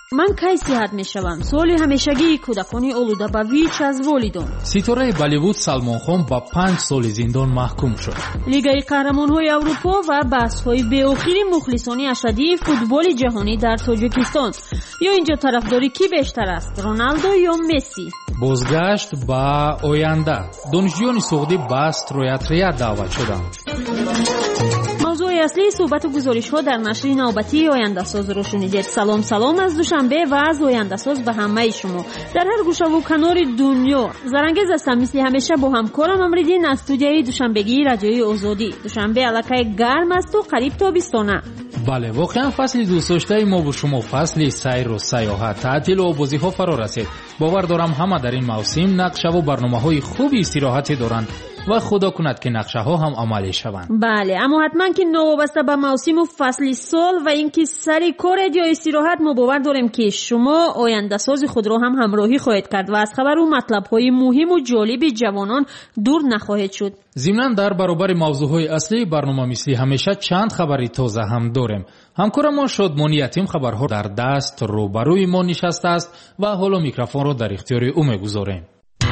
من کی صحت میشوم؟ سوال همیشگی کودکان آلوده به ویچ از والدان. ستاره بالیوود سلمان خان با 5 سال زندان محکوم شد. لیگ قهرمان‌های اروپا و بحث‌های بی‌آخری مخلصان اشدی فوتبال جهانی در تاجیکستان. یا اینجا طرفداری کی بیشتر است؟ رونالدو یا مسی؟ بازگشت با آینده. دانشجویان سعودی به استرویاتریا دعوت شدند. موضوع اصلی صحبت و گزارش‌ها در نشر نوبتی آینده ساز رو شنیدید. سلام از دوشنبه و از آینده ساز به همه شما در هر گوشه و کنار دنیا. زرنگز هستم مثل همیشه با همکارم امریدین از استودیوی دوشنبگی رادیوی آزادی. دوشنبه الکه گرم است و قریب تابستانه. بله، واقعا فصل دوست داشته ما با شما فصل سیر و سیاحت، تعطیل و بازی‌ها فرا رسید. باور دارم همه در این موسم نقشه و برنامه‌های خوبی استراحتی دارند و خدا کند که نقشه ها هم عملی شوند. بله، اما حتما که نوابسته به موسم و فصل سال و اینکه سری کار یا استراحت ما باور داریم که شما آینده ساز خود را هم همراهی خواهید کرد و از خبر و مطلب های مهم و جالب جوانان دور نخواهید شد. ضمناً در برابر موضوعهای اصلی برنامه مثل همیشه چند خبری تازه هم داریم. همکار ما شادمانی یتیم خبرها در دست روبروی ما نشسته است و حالا میکروفون را در اختیار او میگذاریم.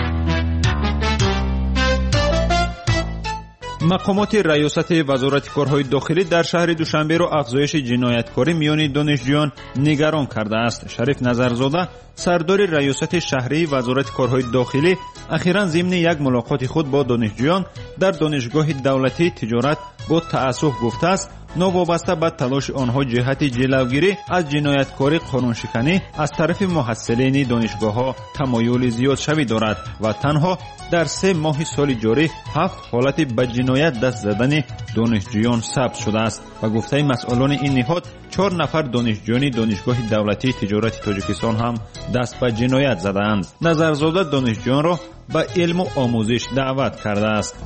مقامات ریاست وزارت کارهای داخلی در شهر دوشنبه را افزایش جنایتکاری میان دانشجویان نگران کرده است. شریف نظرزاده، سردار ریاست شهری وزارت کارهای داخلی، اخیراً ضمن یک ملاقات خود با دانشجویان در دانشگاه دولتی تجارت با تأسف گفته است نوابسته به تلاش آنها جهت جلوگیری از جنایتکاری قانونشکنی از طرف محصلین دانشگاه‌ها تمایل زیاد شوی دارد و تنها در 3 ماه سال جاری 7 حالت به جنایت دست زدن دانشجویان ثبت شده است و گفته مسئولان این نهاد 4 نفر دانشجویان دانشگاه دولتی تجارت تاجیکستان هم دست به جنایت زدند. نظرزاده دانشجویان را به علم و آموزش دعوت کرده است.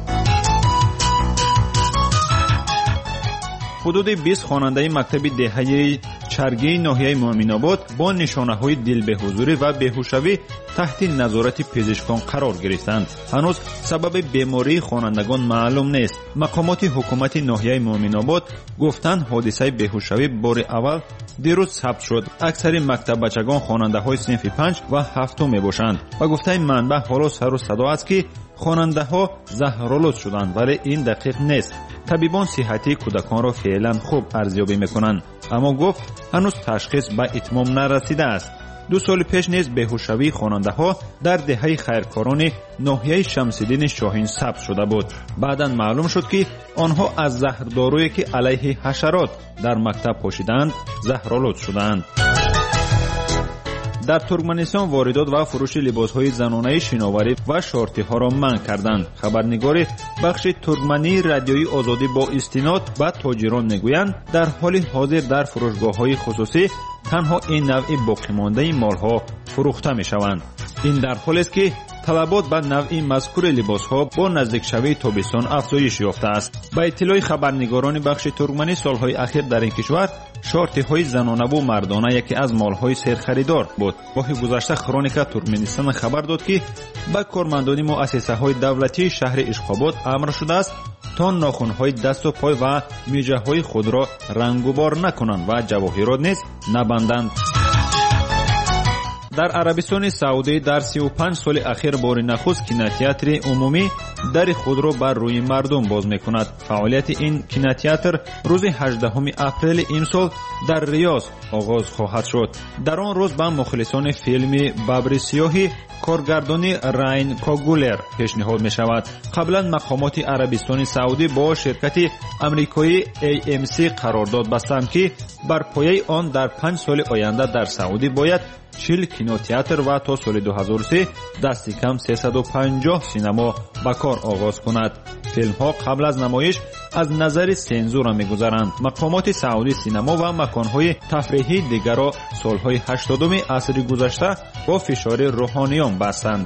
حدود 20 خواننده مکتب دهه چرگی ناحیه مومن‌آباد با نشانه‌های دل به حضوری و بیهوشی تحت نظارت پزشکان قرار گرفتند. هنوز سبب بیماری خوانندگان معلوم نیست. مقامات حکومت ناحیه مومن‌آباد گفتند حادثه بیهوشی بار اول دیروز ثبت شد. اکثر مکتب بچگان خواننده‌های صنف 5 و 7 میباشند و گفته منبع حالا سر و صدا است که خواننده‌ها زهرآلود شدند، ولی این دقیق نیست. طبیبان صحتی کودکان را فعلا خوب ارزیابی میکنند، اما گفت هنوز تشخیص به اتمام نرسیده است. 2 سال پیش نیز بیهوشی خواننده‌ها در دهه خیرکاران ناحیه شمس‌الدین شاهین ثبت شده بود. بعداً معلوم شد که آنها از زهردارویی که علیه حشرات در مکتب پاشیدند زهرآلود شدند. در ترکمنستان واردات و فروش لباس‌های زنانه شناوری و شورتی‌ها را منع کردند. خبرنگار بخش ترکمنی رادیوی آزادی با استناد به تاجران میگویند در حال حاضر در فروشگاه‌های خصوصی تنها این نوع باقی مانده مال‌ها فروخته می‌شوند. این در حالی است که طلبات به نوع مذکور لباس‌ها با نزدیک شوی تابستان افزایش یافته است. به اطلاع خبرنگاران بخش ترکمنی سال‌های اخیر در این کشور شورتی‌های زنانه و مردانه یکی از مال‌های سرخریدار بود. ماه گذشته کرونیکا ترکمنستان خبر داد که به کارمندان مؤسسه‌های دولتی شهر اشخاباد امر شده است تا ناخن‌های دست و پای و میجه‌های خود را رنگوبار نکنند و جواهرات نیز نبندند. در عربستان سعودی در 35 سال اخیر بار نخست کینوتئاتر عمومی در خود را بر روی مردم باز می‌کند. فعالیت این کینوتئاتر روز 18 اپریل امسال در ریاض آغاز خواهد شد. در آن روز به مخلصان فیلم ببر سیاهی کارگردانی راین کوگولر پیشنهاد می‌شود. قبلا مقامات عربستان سعودی با شرکت آمریکایی AMC قرارداد بستند که بر پایه آن در 5 سال آینده در سعودی باید 40 کینوتئاتر و تا سال 2003 دستی کم 350 سینما به کار آغاز کند. فیلم ها قبل از نمایش از نظر سنزور می‌گذرند. مقامات سعودی سینما و مکان‌های تفریحی دیگر را سال‌های 80 عصر گذشته با فشار روحانیان بستند.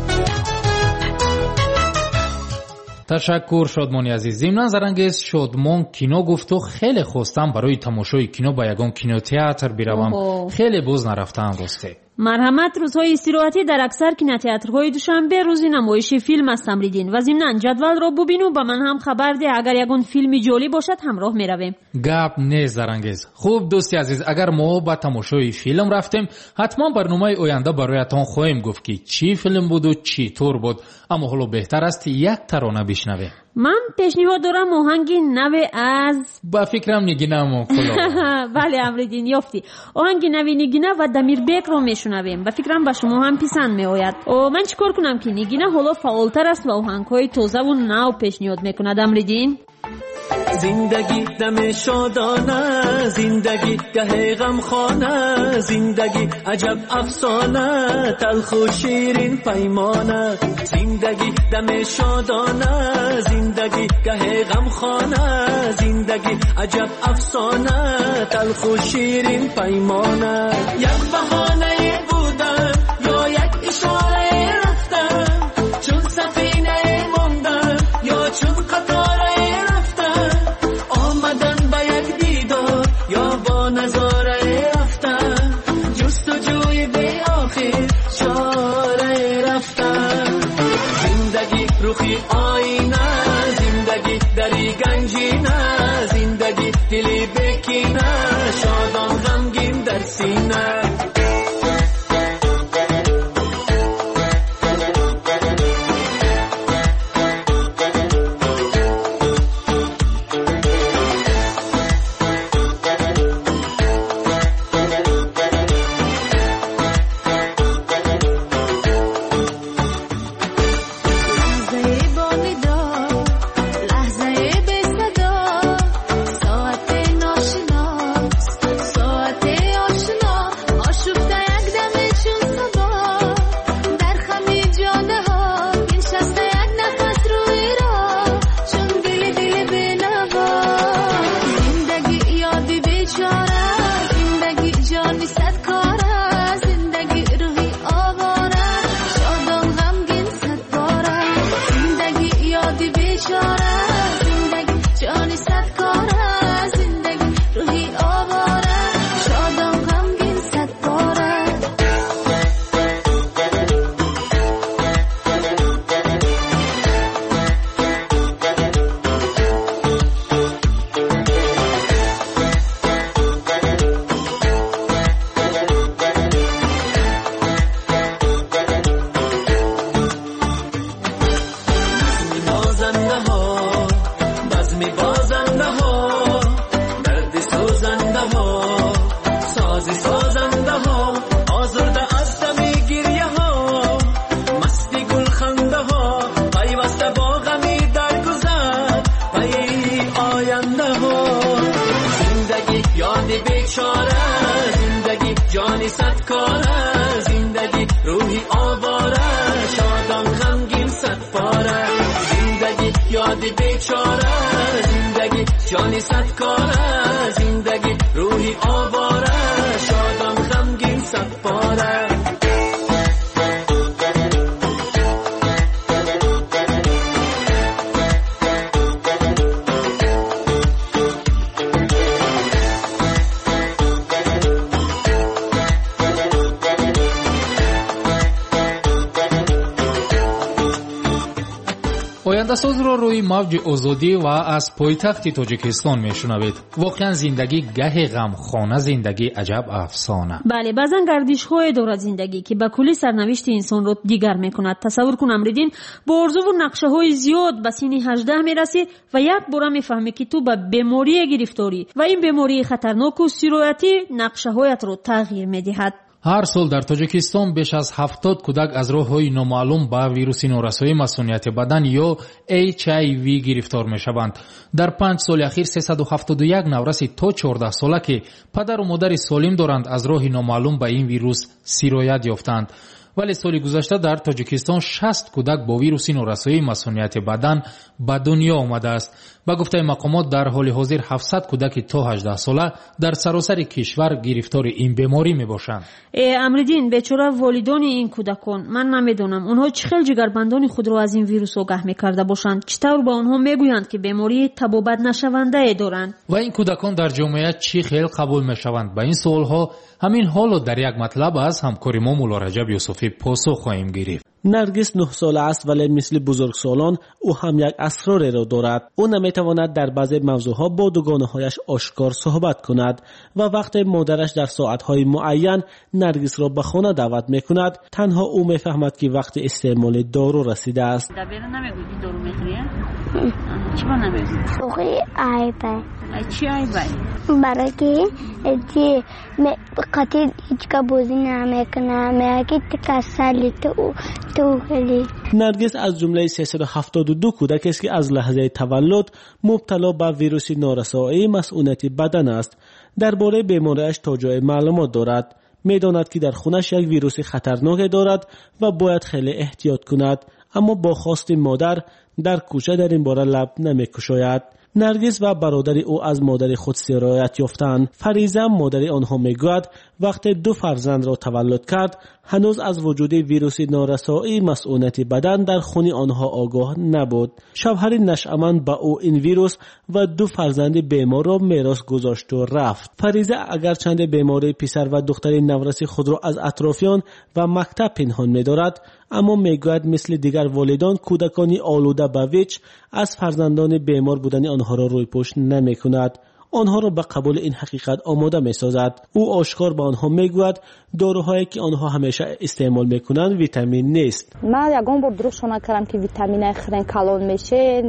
تشکر شادمانی عزیز. ضمن زرنگز شادمان کینو گفت و خیلی خواستم برای تماشای کینو به یگان کینوتئاتر بروم. خیلی باز نرفتم راسته. مرحمت روزهای استراحتی در اکثر کینотеатрهای دوشنبه روزی نمایش فیلم است تمریدین و ضمناً جدول را ببین و به من هم خبر ده اگر یگون فیلمی جالب باشد همراه میرویم. گپ نه زرنگیز. خوب دوستی عزیز، اگر ما با تماشای فیلم رفتیم حتما برنامه آینده برایتان خواهیم گفت که چی فیلم بود و چی طور بود، اما حالا بهتر است یک ترانه بشنویم. من پیشنهاد دارم آهنگی نو از با فکرم نگینم بله امریدین یافتی آهنگی نوی نگینه و دمیر بیک رو میشنویم. با فکرم به شما هم پسند میآید. من چیکار کنم که نگینه حالا فعالتر است و آهنگ‌های تازه و نو پیشنهاد میکند امریدین؟ زندگی دم شادانه، زندگی گه غمخانه، زندگی عجب افسانه، تلخ و شیرین پیمانه. زندگی دم شادانه، زندگی گه غمخانه، زندگی عجب افسانه، تلخ و شیرین پیمانه. یک بهانه بودن یا یک اشاره رفتن، چون سفینه موندن یا چون قطار نظاره رفتن، جستجوی به آخر چاره رفتن. زندگی روخی آینه، زندگی دری گنجینه، زندگی دلی بکینه، شادان غمگین در سینه. آینده‌ساز را روی موج آزادی و از پایتخت تاجیکستان میشنوید. واقعا زندگی گه غمخانه، زندگی عجب افسانه. بله، بعضا گردش‌های دارد زندگی که به کلی سرنوشت انسان را دیگر میکند. تصور کن امریدین با آرزو و نقشه‌های زیاد به سن 18 میرسی و یک بار میفهمی که تو به بیماری گرفتاری و این بیماری خطرناک و سرایتی نقشه‌هایت را تغییر میدهد. هر سال در تاجیکستان بیش از 70 کودک از راه‌های نامعلوم به ویروس نورسایی مسئولیت بدن یا HIV گرفتار می‌شوند. در 5 سال اخیر 371 نورس تا 14 ساله که پدر و مادر سالم دارند از راه نامعلوم به این ویروس سرایت یافتند. ولی سال گذشته در تاجیکستان 60 کودک با ویروس نورسایی مسئولیت بدن به دنیا آمده است. با گفته مقامات در حال حاضر 700 کودک تا 18 ساله در سراسر کشور گرفتار این بیماری میباشند. امردین بیچاره والدان این کودکان، من نمیدونم اونها چه خیلی جگربندان خود را از این ویروس آگاه میکرده باشند، چطور با اونها میگویند که بیماری تبابت نشونده دارند و این کودکان در جامعه چی خیلی قبول میشوند؟ به این سوالها همین حالا در یک مطلب از همکار ما مولا رجب یوسفی پاسخ خواهیم گرفت. نرگس 9 ساله است ولی مثل بزرگسالان او هم یک اسرار را دارد. او نمیتواند در بعضی موضوعها با دوگانه‌هایش آشکار صحبت کند و وقتی مادرش در ساعت‌های معین نرگس را به خانه دعوت میکند تنها او میفهمد که وقت استعمال دارو رسیده است. نمیگویی دارو میخوری؟ چی با نمیگویی؟ اوخی عیبه. چی عیبه؟ برای که قطعی هیچ بازی نمیکنه میگه تکسلی تو خیلی. نرگس از جمله 372 کودک است که از لحظه تولد مبتلا به ویروس نارسایی مسئولیت بدن است. درباره بیماریش تا جای معلومات دارد. میداند که در خونش یک ویروس خطرناک دارد و باید خیلی احتیاط کند، اما با خواست مادر در کوچه در این باره لب نمیکشاید. نرگس و برادر او از مادر خود سرایت یافتند. فریزه مادر آنها میگوید وقتی 2 فرزند را تولد کرد هنوز از وجود ویروس نارسایی مسئولیت بدن در خون آنها آگاه نبود. شوهر نشأمند با او این ویروس و 2 فرزند بیمار را میراث گذاشت و رفت. فریزه اگرچند بیماری پسر و دختر نورس خود را از اطرافیان و مکتب پنهان می‌دارد، اما میگوید مثل دیگر والدان کودکانی آلوده به ویچ از فرزندان بیمار بودن آنها را روی پشت نمی‌کند. آنها را به قبول این حقیقت آماده می‌سازد. او آشکار به آنها میگوید داروهایی که آنها همیشه استعمال می‌کنند ویتامین نیست. من یگان بار دروغ کردم که ویتامین خرن کلان میشه،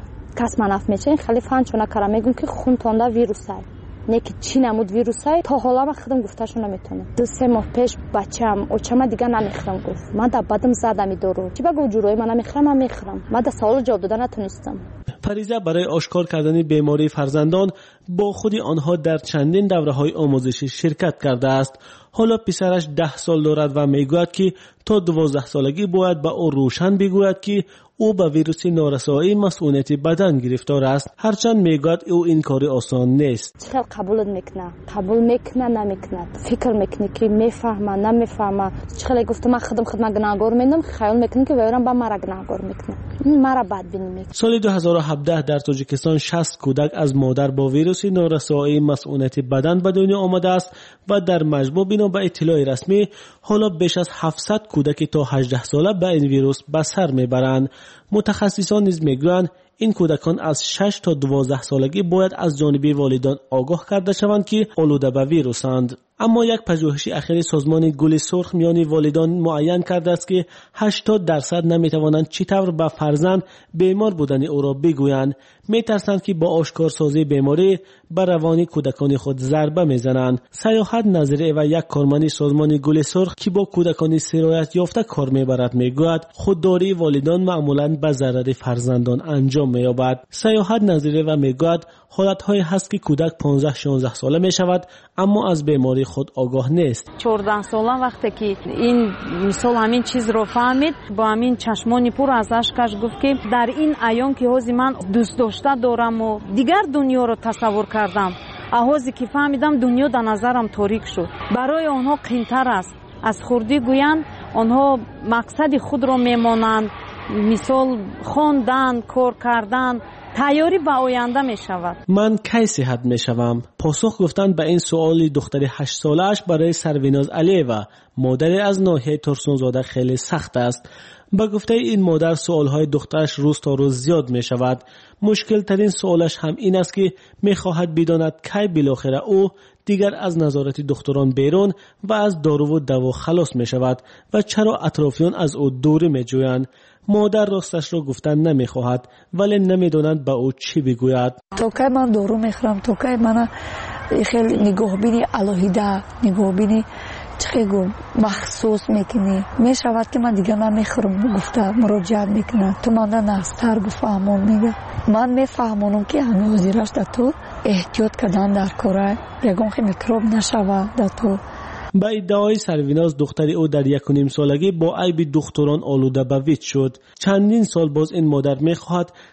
کس منف میشه، خیلی فان چونه کردم میگم که خون تونده ویروسه. نه که چی نمود ویروسای تا حالا من خودم گفتهشو نمیتونم. 2-3 ماه پیش بچه‌م اوچما دیگه نمیخرم گفت. من در بدم زدم دارو. چی بگو جورای من نمیخرم، من میخرم. من در سوال جواب دادن نتونستم. فریزه برای آشکار کردن بیماری فرزندان با خودی آنها در چندین دوره‌های آموزشی شرکت کرده است. حالا پسرش 10 سال دارد و میگوید که تا 12 سالگی باید به او روشن بگوید که او به ویروس نارسایی مسئولیت بدن گرفتار است. هرچند میگوید او این کار آسان نیست. خیلی قبول میکنه، قبول میکنه نمیکنه، فکر میکنه که میفهمه نمیفهمه. خیلی گفتم من خودم گناهکار میدم، خیال میکنه که ویران با مرا گناهکار میکنه، مرا بدبینی میکنه. سال 2017 در تاجیکستان 60 کودک از مادر با ویروس نارسایی مسئولیت بدن به دنیا آمده است و در مجموع بنا به اطلاع رسمی حالا بیش از 700 کودک تا 18 ساله به این ویروس به سر میبرند. متخصصان نیز میگویند این کودکان از 6 تا 12 سالگی باید از جانب والدان آگاه کرده شوند که آلوده به ویروسند. اما یک پژوهش اخیر سازمان گل سرخ میان والدان معین کرده است که 80% نمیتوانند چطور به فرزند بیمار بودن او را بگویند. میترسند که با آشکارسازی بیماری بر روان کودکان خود ضربه میزنند. سیاحت نظری و یک کارمند سازمان گل سرخ که با کودکان سرایت یافته کار میبرد میگوید خودداری والدان معمولا به ضرر فرزندان انجام مییابد. سیاحت نظری و میگوید حالت‌هایی هست که کودک 15-16 ساله میشود اما از بیماری خود آگاه نیست. 14 ساله وقتی که این مثال همین چیز رو فهمید با همین چشمانی پر از اشکش گفت که در این ایام که حوزی من دوست داشته دارم و دیگر دنیا رو تصور کردم، حوزی که فهمیدم دنیا در نظرم تاریک شد. برای آنها قیمتر است از خردی گویند، آنها مقصد خود رو میمانند، مثال خواندن، کار کردن، تیاری به آینده می شود. من کی صحت می شوم؟ پاسخ گفتن به این سوال دختر 8 سالش برای سرویناز علیوه مادر از ناحیه ترسونزاده خیلی سخت است. با گفته این مادر سوالهای دخترش روز تا روز زیاد می شود. مشکل ترین سوالش هم این است که می خواهد بداند کی بالاخره او دیگر از نظارت دکتران بیرون و از دارو و دوا خلاص می شود و چرا اطرافیان از او دوری می جویند. مادر راستش را گفتن نمی خواهد ولی نمی دانند با او چی بگوید. تا که من دارو می خورم، تا که من خیلی نگاهبینی الهیده، نگاهبینی چخیگو مخصوص میکنی می شود که من دیگه نمی خورم گفته مراجعت میکنه. تو من نستر بفهمون میگه من میفهمونم که همه حضیرش در تو احتیاط کردن در کاره یکون خیلی میکروب نشود در تو. با ادعای سرویناز دختر او در 1.5 سالگی با عیب دختران آلوده به ویچ شد. چندین سال باز این مادر میخواهد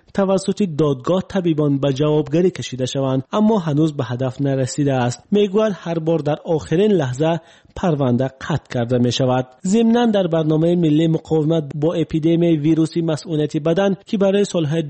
توسط دادگاه طبیبان به جوابگری کشیده شوند، اما هنوز به هدف نرسیده است. میگوید هر بار در آخرین لحظه پرونده قطع کرده می شود. ضمناً در برنامه ملی مقاومت با اپیدمی ویروس مسئولیت بدن که برای سالهای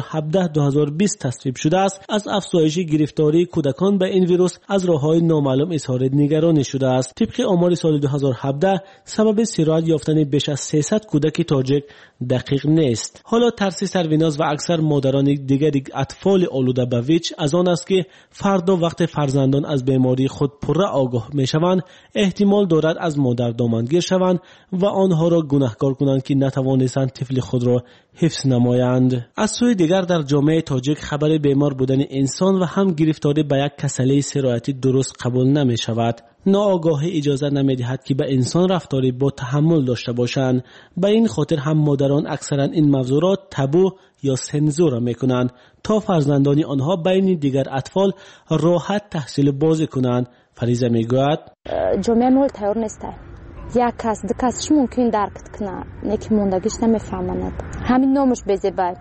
2017-2020 تصویب شده است، از افزایش گرفتاری کودکان به این ویروس از راه‌های نامعلوم اظهار نگرانی شده است. طبق آمار سال 2017 سبب سیرایت یافتن بیش از 300 کودک تاجیک دقیق نیست. حالا ترس سرویناز و اکثر مادران دیگر اطفال آلوده به ویچ از آن است که فردا وقت فرزندان از بیماری خود پره آگاه می شوند، احتمال دارد از مادر دامنگیر شوند و آنها را گناهکار کنند که نتوانستند طفل خود را حفظ نمایند. از سوی دیگر در جامعه تاجیک خبر بیمار بودن انسان و هم گرفتاری به یک کسله سرایتی درست قبول نمی شود. ناآگاهی اجازه نمی دهد که به انسان رفتاری با تحمل داشته باشند. به این خاطر هم مادران اکثرا این موضوعات تابو یا سنزور می کنند تا فرزندان آنها بین دیگر اطفال راحت تحصیل بازی کنند. فریضه می گوید جامعه نول تیار نیست. یک کس دو کسش ممکن درک کنه، نیکی موندگیش نمیفهمند. همین نامش بزیبای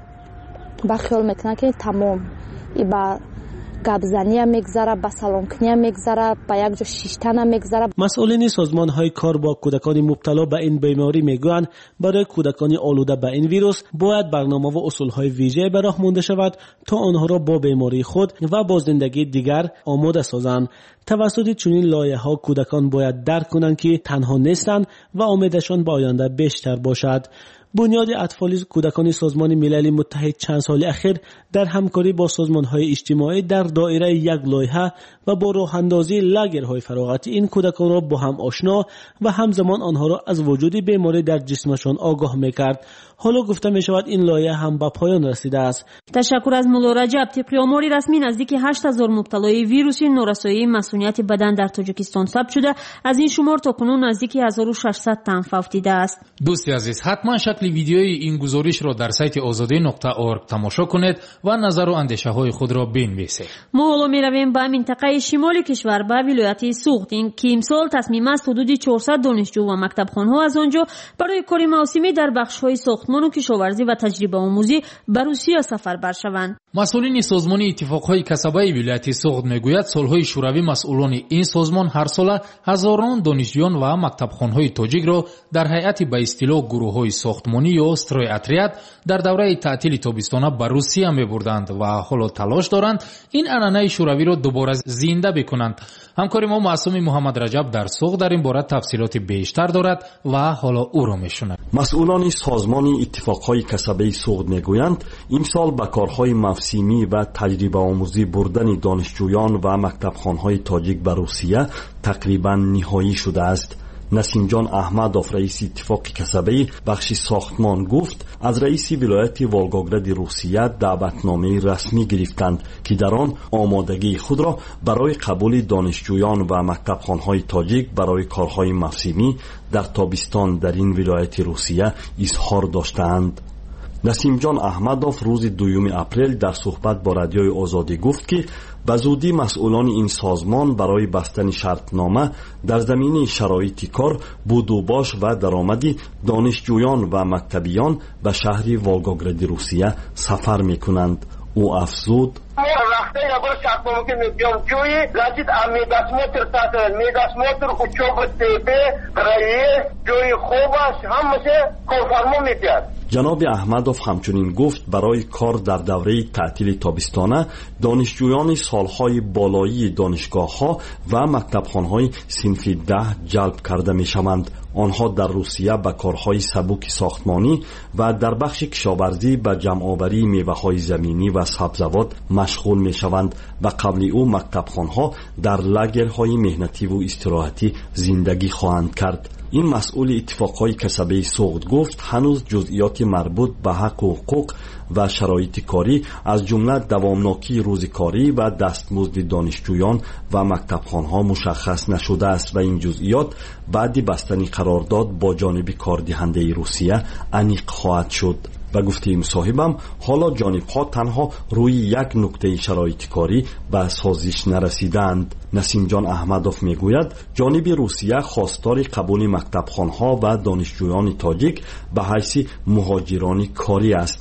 با خیال میکنه که تمام ای با گابزنی هم میگذاره، با سلام کنی هم میگذاره، با یک جا شیشتن هم میگذاره. مسئولین سازمان های کار با کودکان مبتلا به این بیماری میگویند برای کودکان آلوده به این ویروس باید برنامه و اصول های ویژه به راه مانده شود تا آنها را با بیماری خود و با زندگی دیگر آماده سازند. توسط چنین لایحه‌ها کودکان باید درک کنند که تنها نیستند و امیدشان به آینده بیشتر باشد. بنیاد اطفال کودکان سازمان ملل متحد چند سال اخیر در همکاری با سازمان‌های اجتماعی در دایره یک لایحه و با راه اندازی لاگرهای فراغتی این کودکان را با هم آشنا و همزمان آنها را از وجود بیماری در جسمشان آگاه می‌کرد. حالا گفته می‌شود این لایحه هم به پایان رسیده است. تشکر از مولا رجب. طبق آمار رسمی نزدیک 8000 مبتلای ویروس نورسایی مسئولیت بدن در تاجیکستان ثبت شده. از این شمار تاکنون نزدیک 1600 تن فوت دیده است. دوستی عزیز، حتما شکل ویدیوی این گزارش را در سایت azadi.org تماشا کنید و نظر و اندیشه های خود را بنویسید. ما حالا میرویم به منطقه شمال کشور، به ولایت سوخت. این که امسال تصمیم است حدود 400 دانشجو و مکتبخوان‌ها از آنجا برای کار موسمی در بخش‌های ساختمان و کشاورزی و تجربه آموزی به روسیه سفر برشوند. مسئولین سازمان اتفاقهای کسبه ولایت سوخت میگوید سالهای شوروی مسئولان این سازمان هر سال هزاران دانشجویان و مکتبخوان‌های تاجیک را در هیئت به اصطلاح گروه‌های ساختمانی یا استرویاتریات در دوره تعطیل تابستانه به روسیه میبردند و حالا تلاش دارند این عنعنه شوروی را دوباره زنده بکنند. همکار ما معصوم محمد رجب در سوخت در این باره تفصیلات بیشتر دارد و حالا او را میشنویم. مسئولان سازمان اتفاقهای کسبه سوخت میگویند این سال به کارهای موسمی و تجربه آموزی بردن دانشجویان و مکتبخوان‌های تاجیک به روسیه تقریبا نهایی شده است. نسیم جان احمدوف رئیس اتفاق کسبه بخش ساختمان گفت از رئیس ولایت والگوگراد روسیه دعوتنامه رسمی گرفتند که در آن آمادگی خود را برای قبول دانشجویان و مکتبخوان‌های تاجیک برای کارهای موسمی در تابستان در این ولایت روسیه اظهار داشتند. نسیم جان احمدوف روز 2 اپریل در صحبت با رادیوی آزادی گفت که به زودی مسئولان این سازمان برای بستن شرطنامه در زمینه شرایط کار، بود و باش و درآمدی دانشجویان و مکتبیان به شهر والگوگراد روسیه سفر می‌کنند. او افزود وقتی نگاه شرطنامه که میگم جوی لازم میگاسمتر تاتل میگاسمتر учёба тебе برای جوی خوب است همشه کنفرم می‌کرد. جناب احمدوف همچنین گفت برای کار در دوره تعطیل تابستانه دانشجویان سالهای بالایی دانشگاه‌ها و مکتبخانه‌های صنف 10 جلب کرده می‌شوند. آنها در روسیه به کارهای سبک ساختمانی و در بخش کشاورزی به جمع‌آوری میوه‌های زمینی و سبزوات مشغول می‌شوند و قبل او مکتبخانه‌ها در لاگرهای مهنتی و استراحتی زندگی خواهند کرد. این مسئول اتفاقهای کسبه سوخت گفت هنوز جزئیات مربوط به حق و حقوق و شرایط کاری از جمله دوامناکی روزکاری و دستمزد دانشجویان و مکتبخانه‌ها مشخص نشده است و این جزئیات بعد بستن قرارداد با جانب کاردهنده روسیه انیق خواهد شد. و گفته مصاحبم حالا جانب‌ها تنها روی یک نکته شرایط کاری به سازش نرسیدند. نسیم جان احمدوف میگوید جانب روسیه خواستار قبول مکتبخانه‌ها و دانشجویان تاجیک به حیث مهاجران کاری است.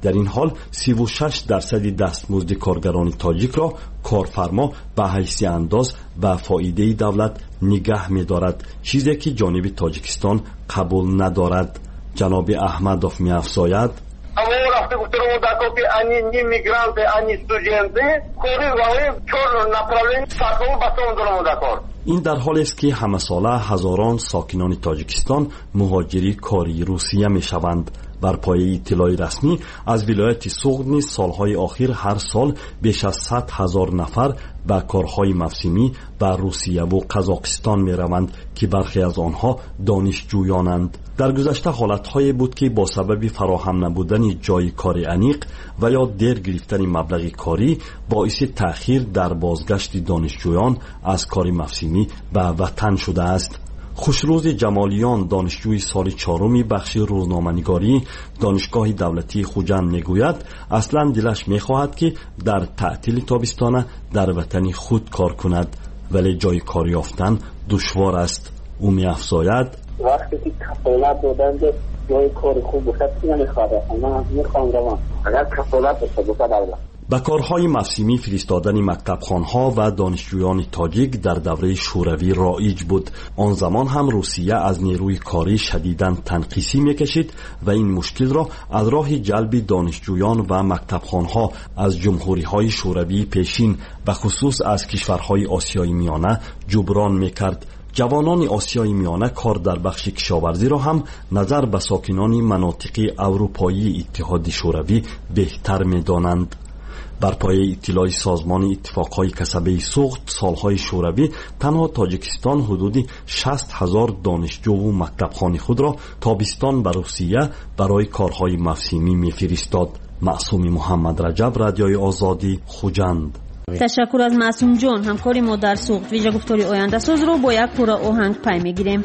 در این حال 36% دستمزد کارگران تاجیک را کارفرما به حیث انداز به فایده دولت نگه می‌دارد، چیزی که جانب تاجیکستان قبول ندارد. جناب احمدوف می‌افزاید: این در حالی است که همه ساله هزاران ساکنان تاجیکستان مهاجری کاری روسیه می‌شوند. بر پایه اطلاع رسمی از ولایت سوغد نیز سالهای اخیر هر سال بیش از 100,000 نفر به کارهای موسمی به روسیه و قزاقستان می روند که برخی از آنها دانشجویانند. در گذشته حالت‌هایی بود که با سبب فراهم نبودن جای کار انیق و یا دیر گرفتن مبلغ کاری باعث تأخیر در بازگشت دانشجویان از کار موسمی به وطن شده است. خوشروز جمالیان، دانشجوی سال 4 بخش روزنامه‌نگاری دانشگاه دولتی خوجند میگوید اصلا دلش میخواهد که در تعطیل تابستانه در وطن خود کار کند، ولی جای کار یافتن دشوار است. او میافزاید: وقتی که کفالت دادن جای کار خوب بخواد نمیخواد، من میخوام روان اگر کفالت بشه دولت به کارهای موسمی فرستادن مکتبخوانها و دانشجویان تاجیک در دوره شوروی رایج بود. آن زمان هم روسیه از نیروی کاری شدیداً تنقیصی میکشید و این مشکل را از راه جلب دانشجویان و مکتبخوانها از جمهوری‌های شوروی پیشین به خصوص از کشورهای آسیای میانه جبران میکرد. جوانان آسیای میانه کار در بخش کشاورزی را هم نظر به ساکنان مناطق اروپایی اتحاد شوروی بهتر می‌دانند. بر پایه اطلاع سازمان اتفاقهای کسبه سوغد سالهای شوروی تنها تاجیکستان حدود 60,000 دانشجو و مکتبخوان خود را تابستان به روسیه برای کارهای موسمی می‌فرستاد. معصوم محمد رجب، رادیوی آزادی، خوجند. تشکر از معصوم جان. همکاری ما در سوغد. ویژه گفتاری آینده ساز رو با یک پورا آهنگ پی میگیریم.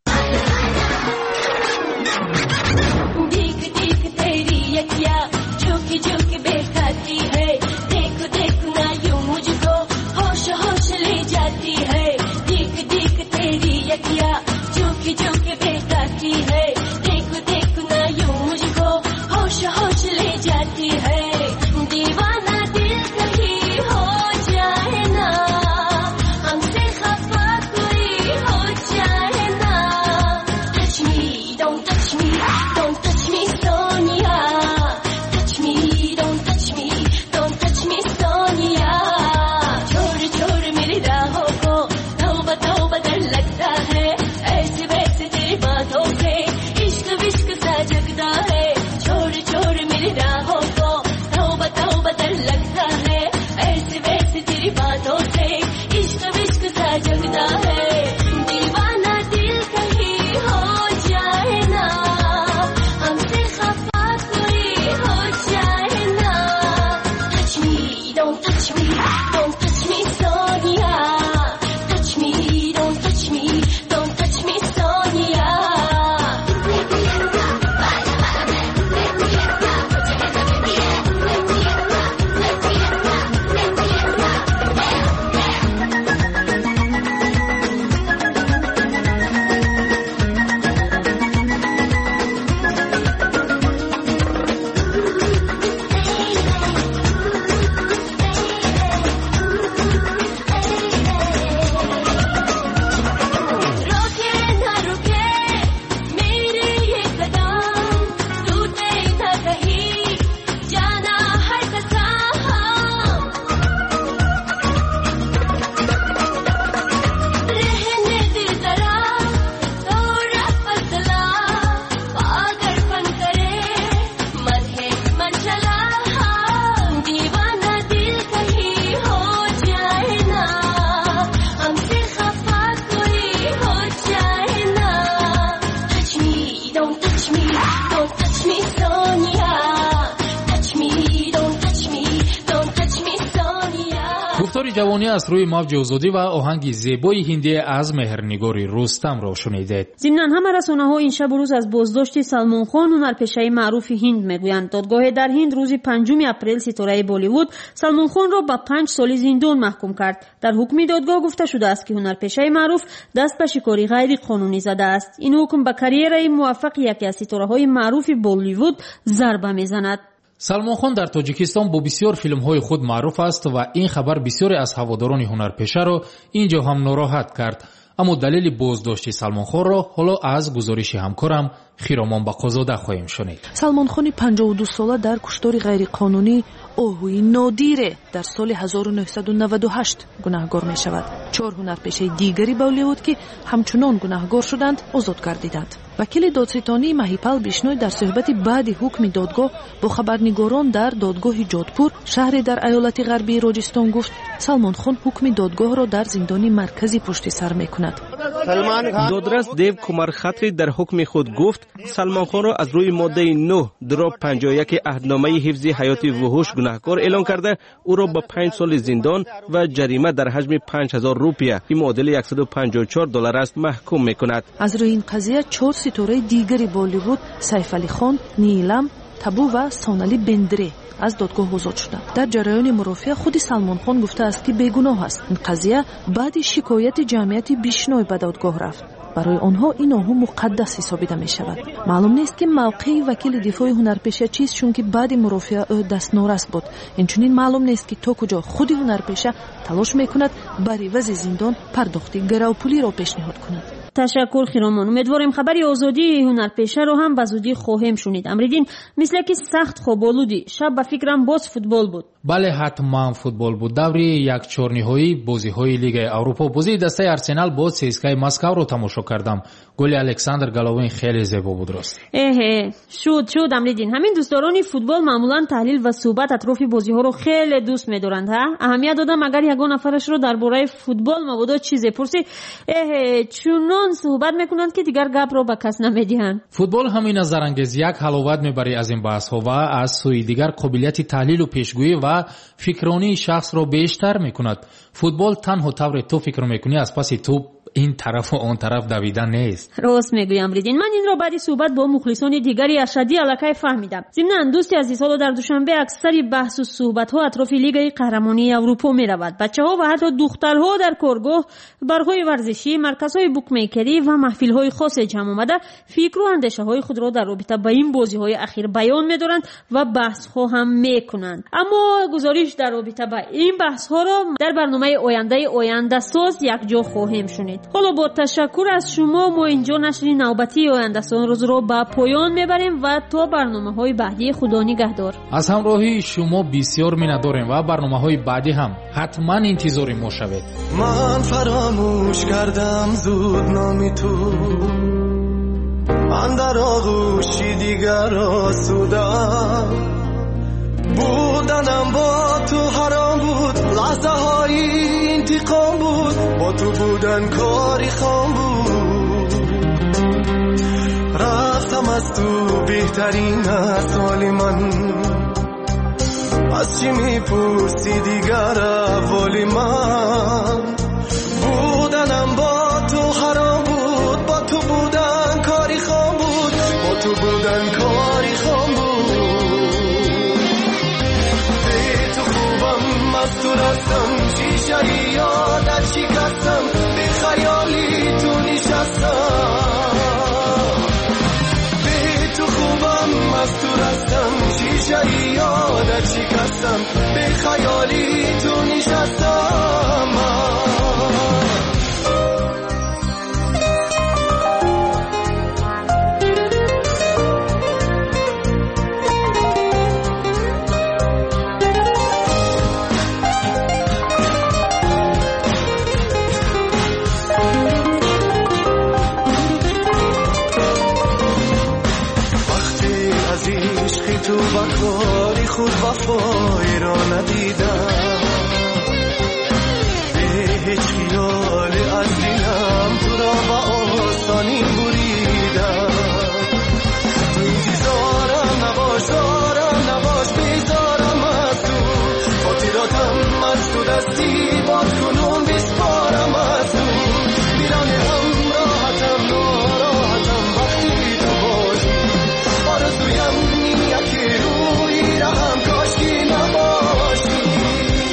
جوانی از روی موج آزادی و آهنگ زیبای هندی از مهرنگاری رستم را شنیدید. ضمناً همه رسانه‌ها این شب و روز از بازداشت سلمان خان هنرپیشه معروف هند میگویند. دادگاه در هند روز 5 اپریل ستاره بالیوود سلمان خان را به 5 سال زندان محکوم کرد. در حکم دادگاه گفته شده است که هنرپیشه معروف دست به شکاری غیر قانونی زده است. این حکم به کریر موفق یکی از ستاره‌های معروف بالیوود ضربه میزند. салмон хон дар тоҷикистон бо бисёр филмҳои худ маъруф аст ва ин хабар бисёре аз ҳаводорони ҳунарпешаро ин ҷо ҳам нороҳат кард. аммо далели боздошти салмонхонро ҳоло аз гузориши ҳамкорам хиромон бақозода хоҳем шунид. салмонхони 52 сола дар куштори ғайриқонунӣ оҳуи нодире дар соли 1998 гунаҳгор мешавад. 4 ҳунарпешаи дигари Болливуд ки ҳамчунон гунаҳгор шуданд озод гардиданд. вакили додситонии Маҳипал Бишной дар суҳбати баъди ҳукми додгоҳ бо хабарнигорон дар додгоҳи ҷодпур шаҳре дар аёлати ғарбии Роҷистон гуфт Салмонхон ҳукми додгоҳро дар зиндони марказӣ пушти сар мекунад. додрас Дев Кумархатри дар ҳукми худ гуфт Салмонхонро аз рӯи моддаи 9 дроб 51 аҳдномаи ҳифзи ҳаёти вуҳуш гунаҳкор эълон карда ӯро ба 5 соли зиндон ва ҷарима дар ҳаҷми 5000 рупия ки муодили $154 аст маҳкум мекунад. аз рӯи ин қазия 4 ситораи дигари Болливуд Сайфали Хон, Нилам, Табу ва Сонали Бендре аз додгоҳ озод шуданд. дар ҷараёни мурофиа худи Салмонхон гуфтааст ки бегуноҳ аст. ин қазия баъди шикояти ҷамъияти Бишной ба додгоҳ рафт. барои онҳо ин оҳу муқаддас ҳисобида мешавад. маълум нест ки мавқеи вакили дифои ҳунарпеша чист, чунки баъди мурофиа ӯ дастнорас буд. инчунин маълум нест ки то куҷо худи ҳунарпеша талош мекунад бар ивази зиндон пардохти гаравпулиро пешниҳод кунад. ташаккур хиромон. умедворем хабари озодии ҳунарпешаро ҳам ба зудӣ хоҳем шунид. амридин мисле ки сахт хоболудӣ. шаб ба фикрам боз футбол буд. бале ҳатман футбол буд. даври якчорниҳои бозиҳои лигаи аврупо бозии дастаи Арсенал бо ЦСКАи Москавро тамошо кардам. голи Александр Головин хеле зебо буд рост. шуд амридин. ҳамин дӯстдорони футбол маъмулан таҳлил ва суҳбат атрофи бозиҳоро хеле дӯст медоранд. аҳамият додам агар ягон нафарашро дар бораи футбол мабодо чизе пурси чунон суҳбат мекунанд ки дигар гапро ба кас намедиҳанд. футбол ҳамин аз зарангез як ҳаловат мебарӣ аз ин баҳсҳо ва аз сӯи дигар қобилияти таҳлилу пешгӯӣ ва фикронии шахсро бештар мекунад. футбол танҳо тавре ту фикр мекунӣ аз паси туп ин тарафу он тараф давида нест. рост мегӯӣ амридин. ман инро баъди суҳбат бо мухлисони дигари ашадӣ аллакай фаҳмидам. зимнан дӯсти азизҳоло дар душанбе аксари баҳсу суҳбатҳо атрофи лигаи қаҳрамонии аврупо меравад. бачаҳо ва ҳатто духтарҳо дар коргоҳ, барҳои варзишӣ, марказҳои букмекерӣ ва маҳфилҳои хосе ҷамъ омада фикру андешаҳои худро дар робита ба ин бозиҳои ахир баён медоранд ва баҳсҳо ҳам мекунанд. аммо гузориш дар робита ба ин баҳсҳоро дар барномаи ояндаи ояндасоз якҷо хоҳем шунид. ҳоло бо ташаккур аз шумо мо инҷо нашри навбатии ояндасозро ба поён мебарем ва то барномаҳои баъдӣ худо нигаҳдор. аз ҳамроҳии шумо бисёр миннатдорем ва барномаҳои баъдӣ ҳам ҳатман интизори мо шавед. ман фаромӯш кардам зуд номи ту ман дар оғӯши дигар осудам буданам бо ту ҳаром буд лаҳзаҳои интиқом буд با تو بودن کاری خام بود رفتم از تو بهترین از حال من از چی میپرسی دیگر احوالی من بودنم با تو حرام بود با تو بودن کاری خام بود با تو بودن کاری خام بود به تو خوبم مستور هستم شیشه یادت شکستم به خیالی تو نشستم به تو خوبم مستور هستم شیشه یادت شکستم به خیالی تو نشستم تو با کاری خود وفایی را ندیدم به هیچ خیال از دلم تو را با آسانی بریدم تو انتظارم نباش بیزارم از تو خاطراتم از تو دستی باد کنون بسپارم از تو میران همراحتم ناراحتم وقتی تو باشی آرزویم یکی روی رهم کاشکی نباشی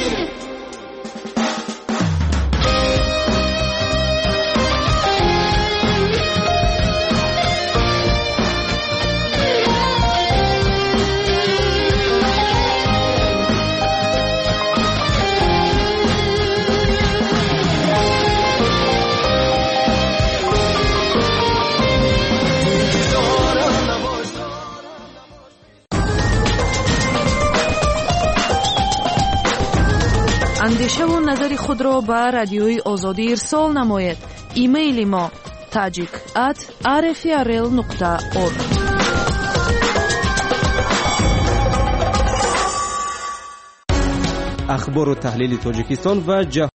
خبری خود را به رادیوی آزادی ارسال نمایید. ایمیل ما tajik@rfrl.org. اخبار و تحلیل تاجیکستان و